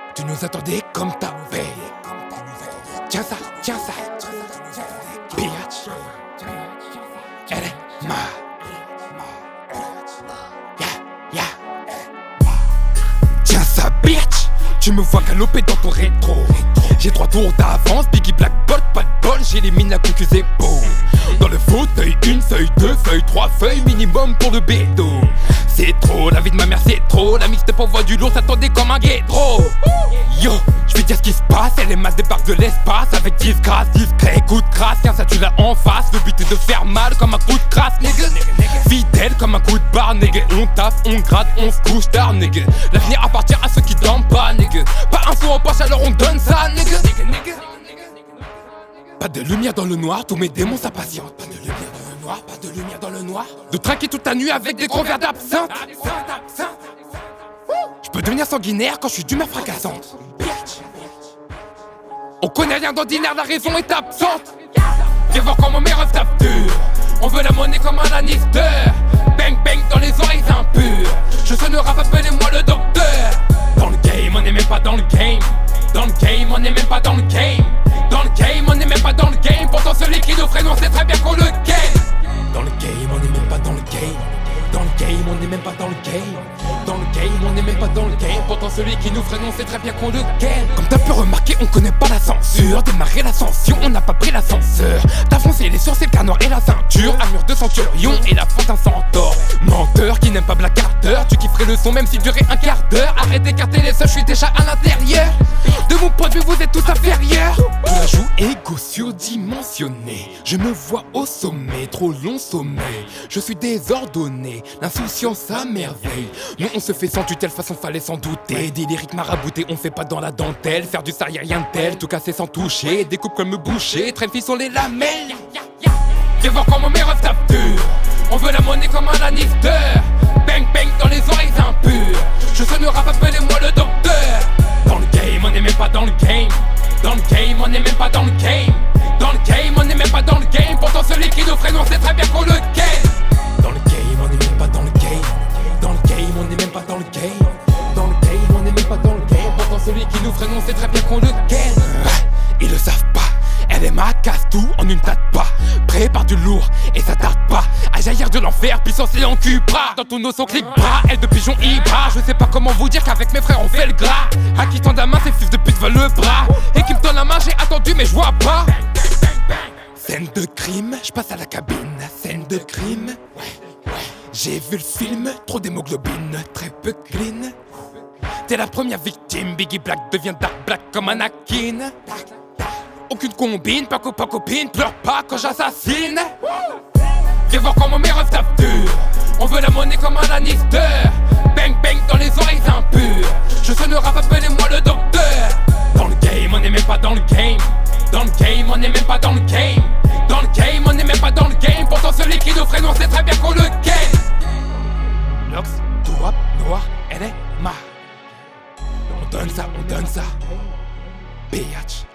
Tu nous attendais comme t'avais. Tiens ça, bitch. Elle est ma. Yeah. Tiens ça, bitch. Tu me vois galoper dans ton rétro. J'ai 3 tours d'avance, Biggie Black Bolt, pas de bol, j'élimine la concu, c'est beau. Dans le fauteuil, 1 feuille, 2 feuilles, 3 feuilles, minimum pour le bédo. C'est trop, la vie de ma mère c'est trop. La mixtape envoie du lourd, s'attendait comme un guédro. Yo, je vais dire ce qui se passe. Elle est masses débarque de l'espace avec disgrâce, discret, coup de crasse. Tiens ça tu l'as en face. Le but est de faire mal comme un coup de crasse, nigga. Fidèle comme un coup de barre, nigga. On taffe, on gratte, on se couche tard, nigga. L'avenir appartient à ceux qui dorment pas, nigga. Pas un sou en poche alors on donne ça, nigga. Pas de lumière dans le noir, tous mes démons s'impatientent. Pas de lumière dans le noir, pas de lumière dans le noir. De traquer toute la nuit avec des gros verres d'absinthe. Je peux devenir sanguinaire quand je suis d'humeur fracassante. On connaît rien d'ordinaire, la raison est absente. Viens voir comment mes refs tapent dur. On veut la monnaie comme un Lannister. Bang bang dans les oreilles impures. Je sonne le rap, appelez-moi le docteur. Dans le game, on n'est même pas dans le game. Dans le game, on n'est même pas dans le game. Dans le game, on n'est même pas dans le game. Pourtant celui qui nous freine, on sait très bien qu'on le gagne. Dans le game, on n'est même pas dans le game. Dans le game, on n'est même pas dans le game. Dans le game, on n'est même pas dans le game. Pourtant celui qui nous freine, on sait très bien qu'on le gagne. Comme t'as pu remarquer, on connaît pas la censure. Démarrer l'ascension, on n'a pas pris l'ascenseur. T'as foncé les sourcils, le canard et la ceinture. Armure de centurion et la faute d'un centaure. Menteur qui n'aime pas Black Carter. Tu kifferais le son même s'il durait un quart d'heure. Arrête d'écarter les seuls, je suis déjà à l'intérieur. De mon point de vue, vous êtes tous inférieurs. Je la joue égo surdimensionné. Je me vois au sommet, trop long sommeil. Je suis désordonné, l'insouciance à merveille. Nous on se fait sans tutelle, façon fallait s'en douter. Des lyriques maraboutés, on fait pas dans la dentelle. Faire du sale, y'a rien de tel, tout casser sans toucher. Découpe comme me boucher, traîne fils sur les lamelles. Viens voir comment mes refs tapent dur. On veut la monnaie comme un Lannister. Bang bang dans les oreilles impures. Je sonne le rap, appelez-moi le docteur. Dans le game, on n'est même pas dans le game. Dans le game, on n'est même pas dans le game. Dans le game, on n'est même pas dans le game. Pourtant celui qui nous freine, on sait très bien qu'on le gagne. Dans le game, on n'est même pas dans le game. Dans le game, on n'est même pas dans le game. Dans le game, on n'est même pas dans le game. Pourtant celui qui nous freine, on sait très bien qu'on le gagne. Ils le savent pas. Elle est ma casse tout en une tape pas. Prépare du lourd et ça tarde pas à jaillir de l'enfer, puissance et en cupra. Dans ton os son clic bras, elle de pigeon Ibra. Je sais pas comment vous dire qu'avec mes frères on fait le gras. À qui tend la main, ces fils de pute veulent le bras. Et qui me tend la main, j'ai attendu mais je vois pas. Scène de crime, je passe à la cabine. Scène de crime, j'ai vu le film, trop d'hémoglobine, très peu clean. T'es la première victime, Biggie Black devient Dark Black comme Anakin. Aucune combine, pas copine, pleure pas quand j'assassine. Viens voir comment mes refs tapent dur. On veut la monnaie comme un Lannister. Bang bang dans les oreilles impures. Je sonne le rap, appelez-moi le docteur. Dans le game, on n'est même pas dans le game. Dans le game, on n'est même pas dans le game. Dans le game, on n'est même pas dans le game. Pourtant celui qui nous freine, on sait très bien qu'on le gagne. Lox, tout rap, noir, elle est ma. On donne ça, bitch.